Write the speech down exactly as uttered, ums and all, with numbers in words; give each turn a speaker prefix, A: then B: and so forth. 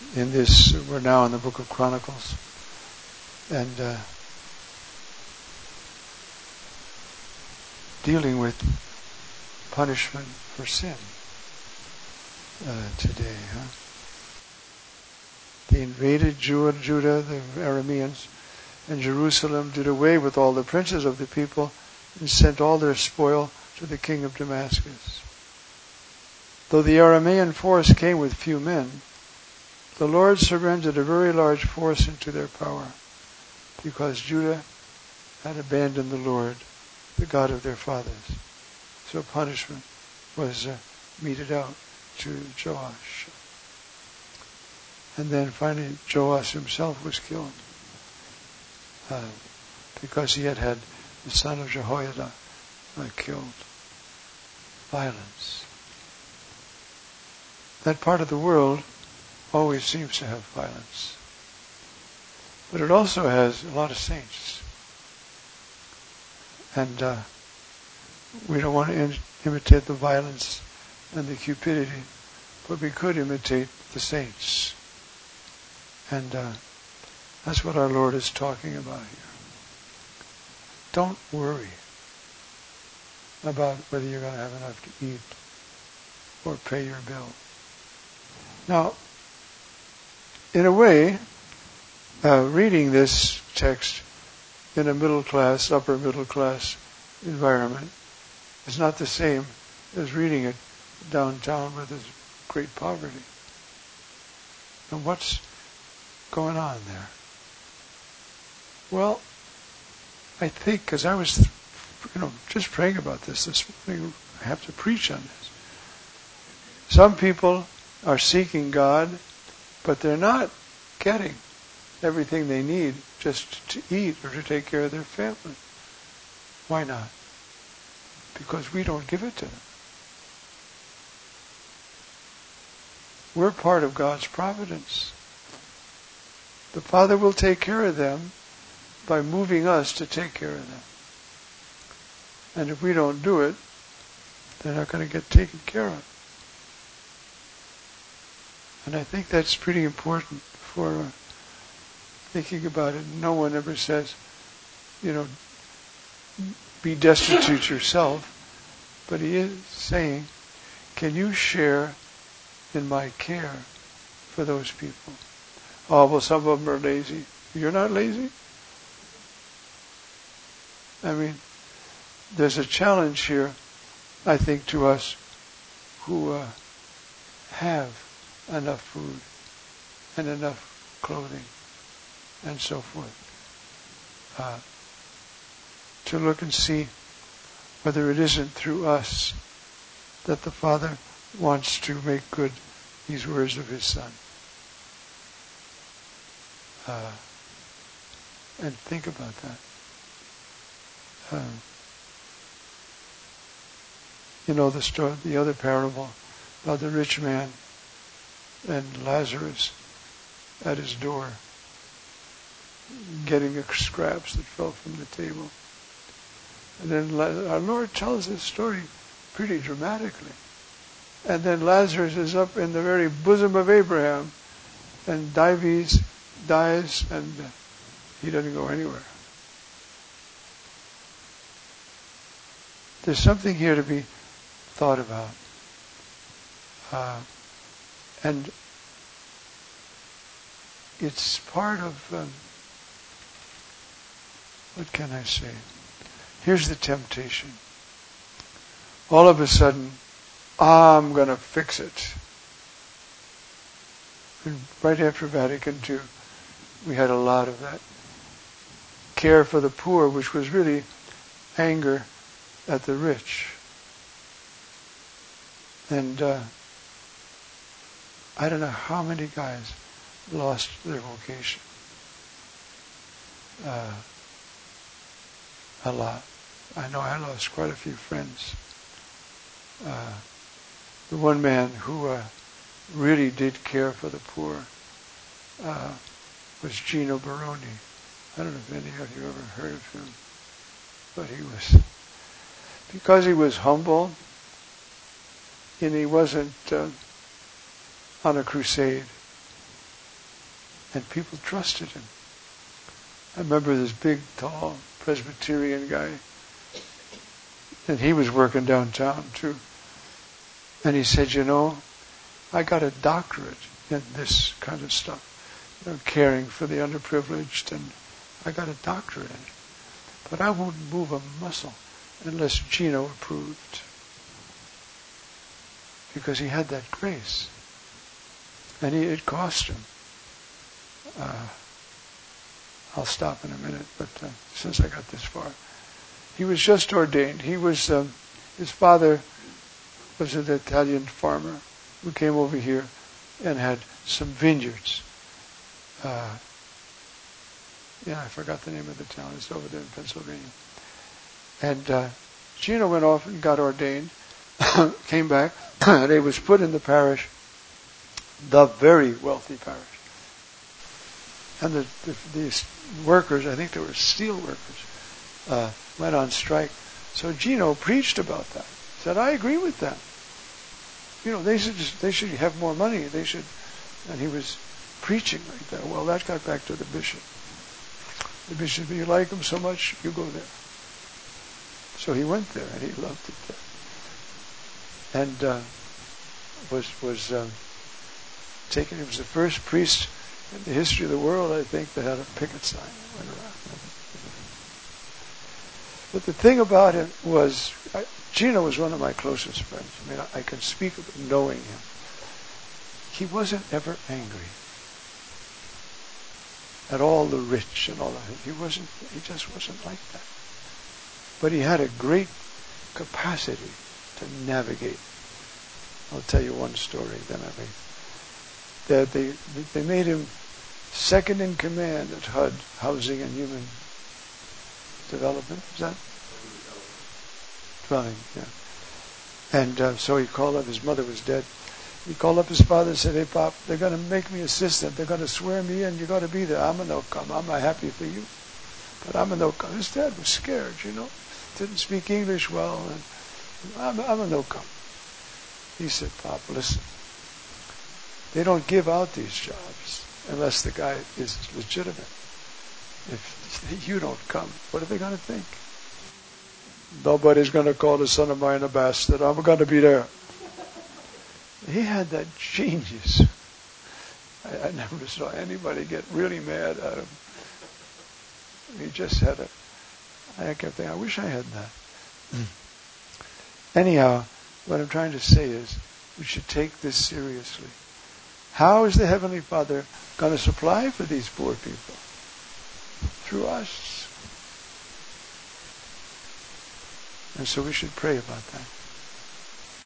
A: in this, we're now in the book of Chronicles, and uh, dealing with punishment for sin uh, today. Huh? They invaded Judah, Judah, the Arameans, and Jerusalem, did away with all the princes of the people, and sent all their spoil to the king of Damascus. Though the Aramean force came with few men, the Lord surrendered a very large force into their power, because Judah had abandoned the Lord, the God of their fathers. So punishment was uh, meted out to Joash. And then finally Joash himself was killed uh, because he had had the son of Jehoiada uh, killed. Violence. That part of the world always seems to have violence. But it also has a lot of saints. And uh, we don't want to in- imitate the violence and the cupidity, but we could imitate the saints. And uh, that's what our Lord is talking about here. Don't worry about whether you're going to have enough to eat or pay your bill. Now, in a way, uh, reading this text in a middle class, upper middle class environment is not the same as reading it downtown where there's great poverty. And what's going on there? Well, I think, because I was, you know, just praying about this this morning, I have to preach on this. Some people are seeking God, but they're not getting everything they need just to eat or to take care of their family. Why not? Because we don't give it to them. We're part of God's providence. The Father will take care of them by moving us to take care of them. And if we don't do it, they're not going to get taken care of. And I think that's pretty important for uh, thinking about it. No one ever says, you know, be destitute yourself. But he is saying, can you share in my care for those people? Oh, well, some of them are lazy. You're not lazy? I mean, there's a challenge here, I think, to us who uh, have enough food and enough clothing and so forth, uh, to look and see whether it isn't through us that the Father wants to make good these words of His Son. Uh, and think about that. Uh, you know the story, the other parable about the rich man and Lazarus at his door, getting the scraps that fell from the table. And then our Lord tells this story pretty dramatically. And then Lazarus is up in the very bosom of Abraham, and dies, dies, and he doesn't go anywhere. There's something here to be thought about. Uh, and it's part of, um, what can I say? Here's the temptation. All of a sudden, I'm going to fix it. And right after Vatican Two, we had a lot of that. Care for the poor, which was really anger at the rich. And uh, I don't know how many guys lost their vocation. Uh, a lot. I know I lost quite a few friends. Uh, the one man who uh, really did care for the poor uh, was Gino Baroni. I don't know if any of you ever heard of him, but he was, because he was humble and he wasn't uh, on a crusade, And people trusted him. I remember this big, tall Presbyterian guy, and he was working downtown too. And he said, you know, I got a doctorate in this kind of stuff, you know, caring for the underprivileged, and I got a doctorate in it. But I won't move a muscle unless Gino approved. Because he had that grace. And he, it cost him. Uh, I'll stop in a minute, but uh, since I got this far. He was just ordained. He was, um, his father was an Italian farmer who came over here and had some vineyards. Uh, yeah, I forgot the name of the town. It's over there in Pennsylvania. And uh, Gino went off and got ordained, came back, and he was put in the parish, the very wealthy parish. And the, the, these workers, I think they were steel workers, uh, went on strike. So Gino preached about that. Said, I agree with that. You know, they should just, they should have more money. They should, and he was preaching like that. Well, that got back to the bishop. The bishop, you like him so much, you go there. So he went there, and he loved it there. And uh, was was um, taken. He was the first priest in the history of the world, I think, that had a picket sign that went around. But the thing about him was, I, Gino was one of my closest friends. I mean, I, I can speak of it knowing him. He wasn't ever angry at all the rich and all that. He wasn't. He just wasn't like that. But he had a great capacity to navigate. I'll tell you one story. Then I mean, that they they made him second in command at H U D, Housing and Human Development. Is that? Dwelling, yeah. And uh, so he called up. His mother was dead. He called up his father and said, "Hey, Pop, they're going to make me assistant. They're going to swear me in. You got to be there. I'm a no come. I'm not happy for you, but I'm a no come." His dad was scared, you know, didn't speak English well, and I'm, I'm a no come. He said, "Pop, listen. They don't give out these jobs unless the guy is legitimate. If you don't come, what are they going to think? Nobody's going to call a son of mine a bastard. I'm going to be there." He had that genius. I, I never saw anybody get really mad at him. He just had a... I kept thinking, I wish I had that. Anyhow, what I'm trying to say is, we should take this seriously. How is the Heavenly Father going to supply for these poor people? Through us. And so we should pray about that.